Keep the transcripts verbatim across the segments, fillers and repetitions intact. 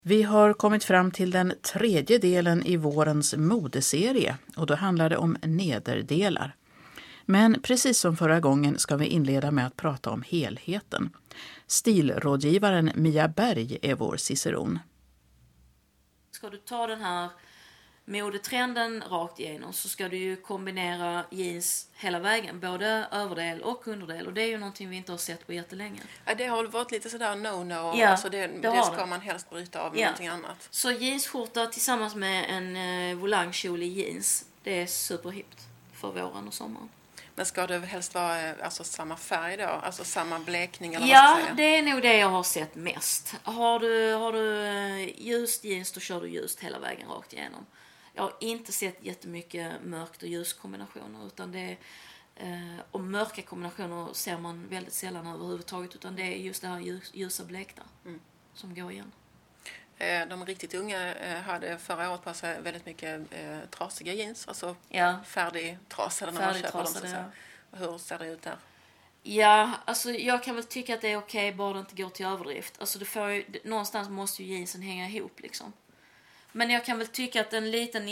Vi har kommit fram till den tredje delen i vårens modeserie och då handlar det om nederdelar. Men precis som förra gången ska vi inleda med att prata om helheten. Stilrådgivaren Mia Berg är vår ciceron. Ska du ta den här modetrenden rakt igenom så ska du ju kombinera jeans hela vägen, både överdel och underdel, och det är ju någonting vi inte har sett på jättelänge. Ja, det har varit lite sådär no-no, ja, alltså det, det, det ska det. man helst bryta av med ja. någonting annat. Så jeansskjorta tillsammans med en eh, volangkjol i jeans, det är superhippt för våren och sommaren. Men ska det helst vara alltså, samma färg då? Alltså samma blekning eller ja, vad ska säga? Det är nog det jag har sett mest. Har du, har du ljust jeans, då kör du ljust hela vägen rakt igenom. Jag har inte sett jättemycket mörkt och ljus kombinationer, utan det är, eh, och mörka kombinationer ser man väldigt sällan överhuvudtaget, utan det är just det här ljus, ljusa blekta mm. som går igen. De riktigt unga hade förra året på sig väldigt mycket eh, trasiga jeans, alltså ja. färdigtrasade när man köper dem. Så ja. Hur ser det ut där? Ja, alltså jag kan väl tycka att det är okej okay, bara det inte går till överdrift. Alltså det får ju, någonstans måste ju jeansen hänga ihop liksom. Men jag kan väl tycka att en liten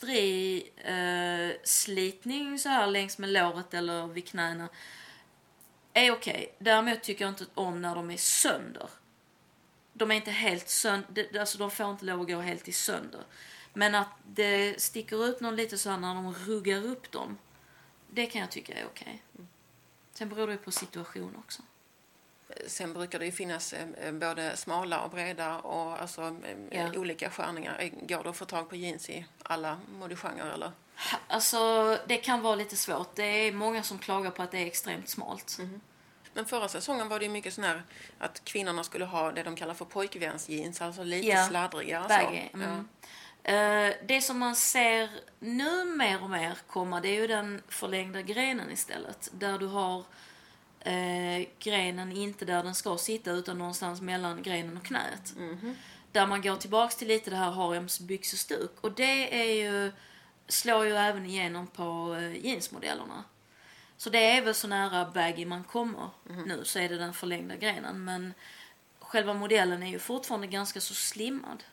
industrislitning eh, så här längs med låret eller vid knäna är okej. Okay. Däremot tycker jag inte om när de är sönder. De är inte helt sönder, alltså de får inte lov att gå helt i sönder. Men att det sticker ut någon lite så här när de ruggar upp dem, det kan jag tycka är okej. Okay. Sen beror det på situation också. Sen brukar det ju finnas både smala och breda och alltså ja. olika skärningar. Går det att få tag på jeans i alla modegenrer eller? Alltså det kan vara lite svårt. Det är många som klagar på att det är extremt smalt. Mm. Men förra säsongen var det ju mycket sån här att kvinnorna skulle ha det de kallar för pojkvänsjeans, alltså lite ja. sladdriga. Baggy. Mm. Ja. Uh, det som man ser nu mer och mer komma, det är ju den förlängda grenen istället. Där du har uh, grenen inte där den ska sitta utan någonstans mellan grenen och knät. Mm-hmm. Där man går tillbaks till lite det här haremsbyxestuk. Och det är ju, slår ju även igenom på uh, jeansmodellerna. Så det är väl så nära baggy man kommer mm. nu, så är det den förlängda grenen. Men själva modellen är ju fortfarande ganska så slimmad.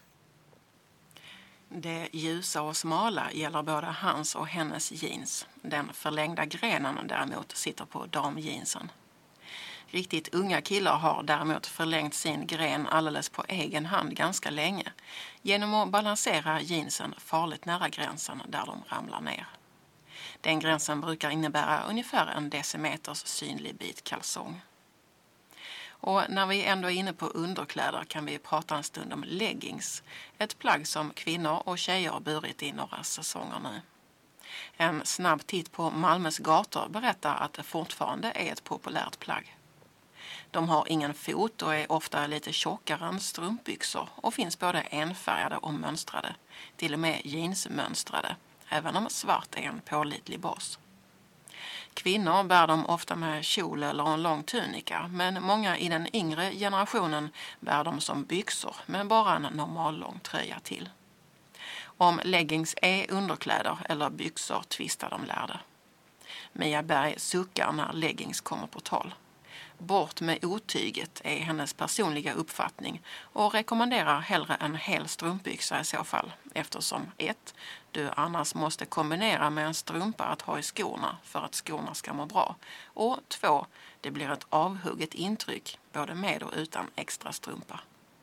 Det ljusa och smala gäller både hans och hennes jeans. Den förlängda grenen däremot sitter på damjeansen. Riktigt unga killar har däremot förlängt sin gren alldeles på egen hand ganska länge. Genom att balansera jeansen farligt nära gränsen där de ramlar ner. Den gränsen brukar innebära ungefär en decimeters synlig bit kalsong. Och när vi ändå är inne på underkläder kan vi prata en stund om leggings. Ett plagg som kvinnor och tjejer har burit i några säsonger nu. En snabb titt på Malmös gator berättar att det fortfarande är ett populärt plagg. De har ingen fot och är ofta lite tjockare än strumpbyxor och finns både enfärgade och mönstrade, till och med jeansmönstrade. Även om svart är en pålitlig bas. Kvinnor bär dem ofta med kjol eller en lång tunika, men många i den yngre generationen bär dem som byxor med bara en normal lång tröja till. Om leggings är underkläder eller byxor tvistar de lärde. Mia Berg suckar när leggings kommer på tal. Bort med otyget är hennes personliga uppfattning och rekommenderar hellre en hel strumpbyxa i så fall, eftersom ett, du annars måste kombinera med en strumpa att ha i skorna för att skorna ska må bra, och två, det blir ett avhugget intryck både med och utan extra strumpa.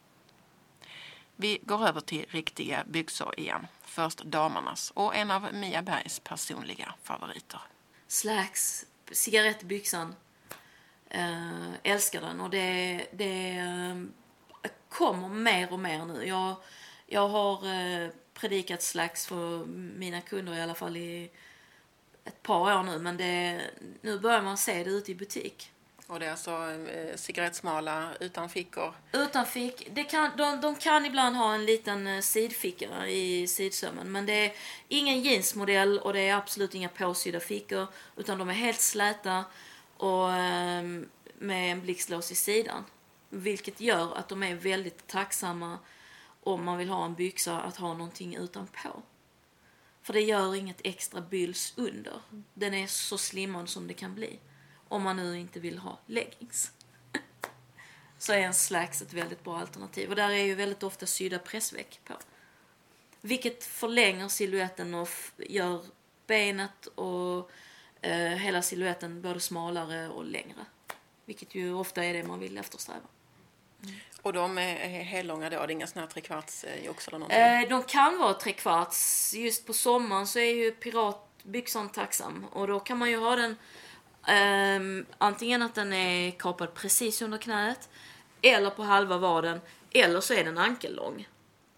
Vi går över till riktiga byxor igen, först damernas och en av Mia Bergs personliga favoriter. Slacks, cigarettbyxan. Äh, älskar den, och det, det äh, kommer mer och mer nu. Jag, jag har äh, predikat slacks för mina kunder i alla fall i ett par år nu, men det, nu börjar man se det ute i butik. Och det är alltså äh, cigarettsmala utan fickor? Utan fick. Det kan, de, de kan ibland ha en liten äh, sidficka i sidsömmen, men det är ingen jeansmodell och det är absolut inga påsydda fickor, utan de är helt släta och eh, med en blixtlås i sidan. Vilket gör att de är väldigt tacksamma om man vill ha en byxa att ha någonting utanpå. För det gör inget extra byls under. Den är så slimmad som det kan bli. Om man nu inte vill ha leggings. så är en slacks ett väldigt bra alternativ. Och där är ju väldigt ofta sydda pressveck på. Vilket förlänger siluetten och f- gör benet och eh, hela siluetten både smalare och längre. Vilket ju ofta är det man vill eftersträva. Mm. Och de är hellånga då? Det är inga såna här trekvarts jox eller någonting? Eh, de kan vara trekvarts. Just på sommaren så är ju piratbyxan tacksam. Och då kan man ju ha den eh, antingen att den är kapad precis under knät eller på halva vaden, eller så är den ankellång.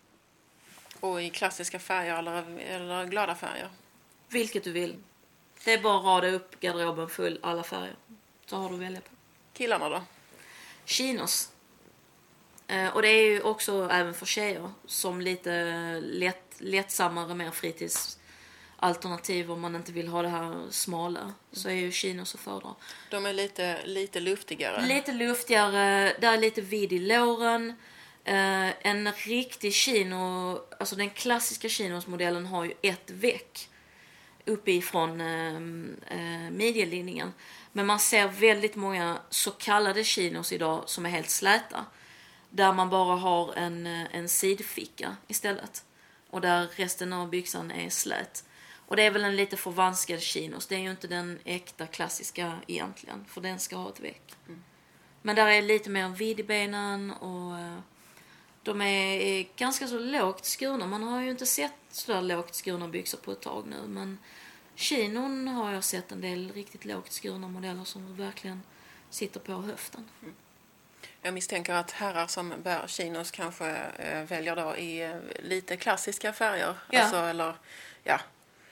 Och i klassiska färger eller, eller glada färger? Vilket du vill. Det är bara att rada upp garderoben full alla färger. Så har du att välja på. Killarna då? Chinos. Eh, och det är ju också även för tjejer som lite lätt, lättsammare, mer fritidsalternativ om man inte vill ha det här smala. Mm. Så är ju chinos att föredra. De är lite, lite luftigare. Lite luftigare. Där är lite vid i låren. Eh, en riktig chino, alltså den klassiska chinosmodellen har ju ett veck uppifrån eh, eh, midjelinningen. Men man ser väldigt många så kallade chinos idag som är helt släta. Där man bara har en, en sidficka istället. Och där resten av byxan är slät. Och det är väl en lite förvanskad chinos. Det är ju inte den äkta klassiska egentligen. För den ska ha ett veck. Mm. Men där är lite mer vidd i benen och de är ganska så lågt skurna. Man har ju inte sett så där lågt skurna byxor på ett tag nu. Men chinon har jag sett en del riktigt lågt skurna modeller som verkligen sitter på höften. Mm. Jag misstänker att herrar som bär chinos kanske äh, väljer då i äh, lite klassiska färger. Ja. Alltså, eller, ja.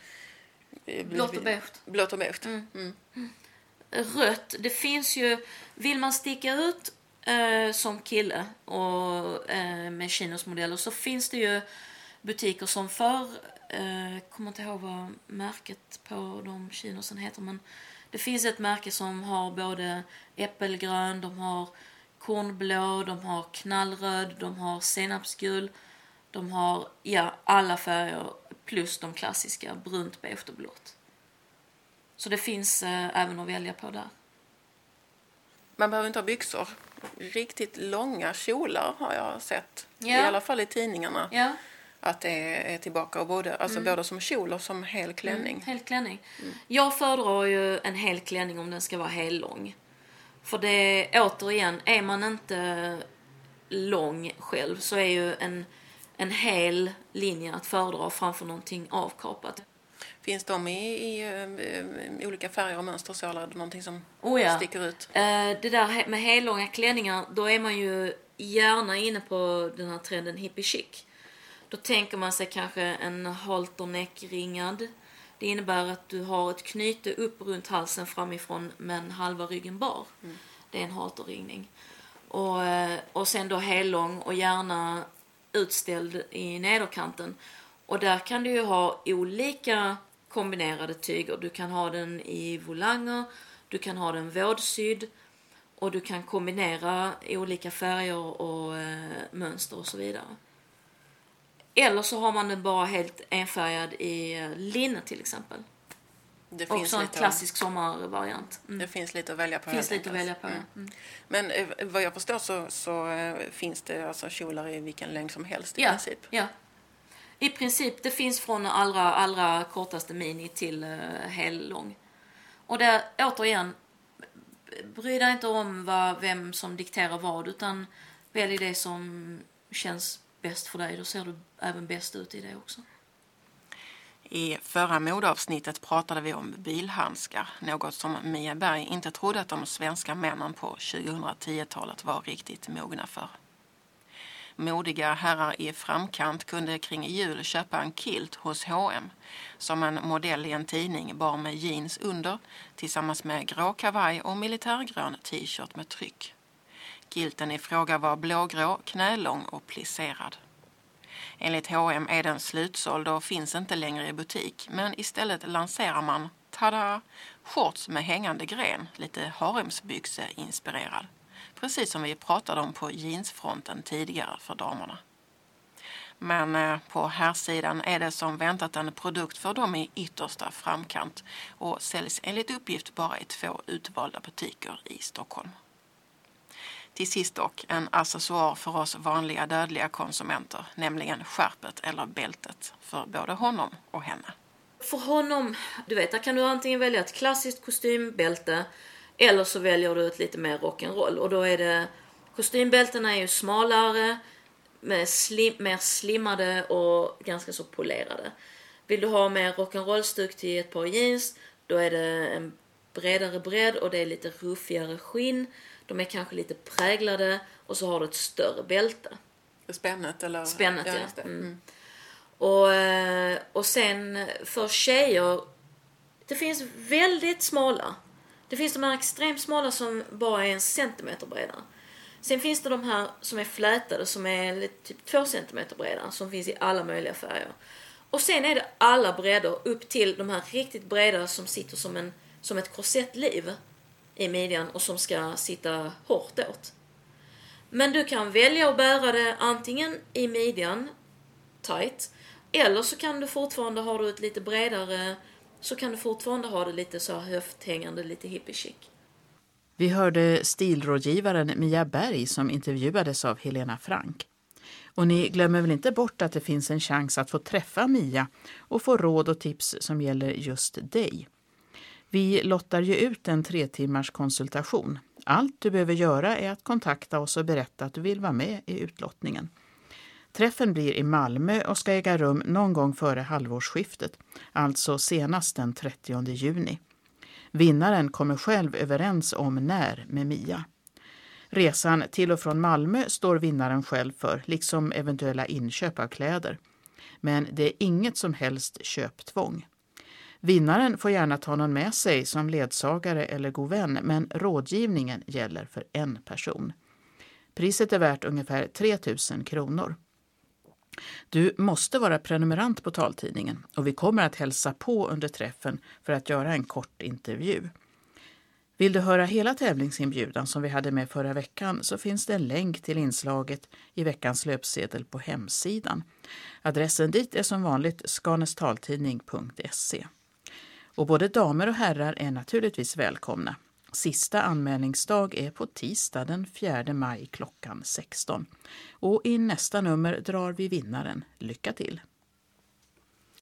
Blått och beige. Blått och beige. Mm. Mm. Rött. Det finns ju, vill man sticka ut eh, som kille och eh, med chinosmodeller så finns det ju butiker som för, eh, kommer inte ihåg vad märket på de chinosen heter, men det finns ett märke som har både äppelgrön, de har kornblå, de har knallröd, de har senapsgul, de har ja, alla färger plus de klassiska brunt, beige och blått. Så det finns eh, även att välja på där. Man behöver inte ha byxor. Riktigt långa kjolar har jag sett. Ja. I alla fall i tidningarna. Ja. Att det är tillbaka. Och både, alltså Mm. både som kjol och som hel klänning. Mm, hel klänning. Mm. Jag föredrar ju en hel klänning om den ska vara hel lång. För det, återigen, är man inte lång själv så är ju en, en hel linje att föredra framför någonting avkapat. Finns de i, i, i olika färger och mönster så eller någonting som Oh ja. sticker ut? Eh, det där med hellånga klänningar, då är man ju gärna inne på den här trenden hippie chic. Då tänker man sig kanske en halterneck ringad. Det innebär att du har ett knyte upp runt halsen framifrån men halva ryggen bar. Mm. Det är en halterringning. Och, och sen då hellång och gärna utställd i nederkanten. Och där kan du ju ha olika kombinerade tyger. Du kan ha den i volanger, du kan ha den vådsydd och du kan kombinera olika färger och eh, mönster och så vidare. Eller så har man den bara helt enfärgad i eh, linne till exempel. Det finns också en lite klassisk sommarvariant. Mm. Det finns lite att välja på. Det finns lite att välja på, mm. Mm. Men eh, vad jag förstår så, så eh, finns det alltså kjolar i vilken längd som helst i ja, princip. Ja, i princip. Det finns från allra, allra kortaste mini till uh, hel lång. Och där, återigen, bry dig inte om vad, vem som dikterar vad, utan välj det som känns bäst för dig. Då ser du även bäst ut i det också. I förra modeavsnittet pratade vi om bilhandskar, något som Mia Berg inte trodde att de svenska männen på tjugohundratio-talet var riktigt mogna för. Modiga herrar i framkant kunde kring jul köpa en kilt hos H och M som en modell i en tidning bar med jeans under tillsammans med grå kavaj och militärgrön t-shirt med tryck. Kilten i fråga var blågrå, knälång och plisserad. Enligt H och M är den slutsåld och finns inte längre i butik, men istället lanserar man, tada, shorts med hängande gren, lite haremsbyxe-inspirerad. Precis som vi pratade om på jeansfronten tidigare för damerna. Men eh, på här sidan är det som väntat en produkt för dem i yttersta framkant och säljs enligt uppgift bara i två utvalda butiker i Stockholm. Till sist dock en accessoar för oss vanliga dödliga konsumenter, nämligen skärpet eller bältet för både honom och henne. För honom, du vet, där kan du antingen välja ett klassiskt kostymbälte eller så väljer du ett lite mer rock'n'roll. Och då är det, kostymbältena är ju smalare, med slim, mer slimmade och ganska så polerade. Vill du ha mer rock'n'roll-stuk till ett par jeans, då är det en bredare bredd och det är lite ruffigare skinn. De är kanske lite präglade och så har du ett större bälte. Spännet eller? Spännet, ja. ja. Mm. Mm. Och, och sen för tjejer, det finns väldigt smala. Det finns de här extremt smala som bara är en centimeter breda. Sen finns det de här som är flätade som är typ två centimeter breda, som finns i alla möjliga färger. Och sen är det alla bredder upp till de här riktigt breda som sitter som, en, som ett korsettliv i midjan och som ska sitta hårt åt. Men du kan välja att bära det antingen i midjan, tight, eller så kan du fortfarande ha det ett lite bredare, så kan du fortfarande ha det lite så höfthängande, lite hippie-chic. Vi hörde stilrådgivaren Mia Berg som intervjuades av Helena Frank. Och ni glömmer väl inte bort att det finns en chans att få träffa Mia och få råd och tips som gäller just dig. Vi lottar ju ut en tre timmars konsultation. Allt du behöver göra är att kontakta oss och berätta att du vill vara med i utlottningen. Träffen blir i Malmö och ska äga rum någon gång före halvårsskiftet, alltså senast den trettionde juni. Vinnaren kommer själv överens om när med Mia. Resan till och från Malmö står vinnaren själv för, liksom eventuella inköp av kläder. Men det är inget som helst köptvång. Vinnaren får gärna ta någon med sig som ledsagare eller god vän, men rådgivningen gäller för en person. Priset är värt ungefär tre tusen kronor. Du måste vara prenumerant på taltidningen och vi kommer att hälsa på under träffen för att göra en kort intervju. Vill du höra hela tävlingsinbjudan som vi hade med förra veckan så finns det en länk till inslaget i veckans löpsedel på hemsidan. Adressen dit är som vanligt skanestaltidning punkt se. Och både damer och herrar är naturligtvis välkomna. Sista anmälningsdag är på tisdag den fjärde maj klockan sexton. Och i nästa nummer drar vi vinnaren. Lycka till!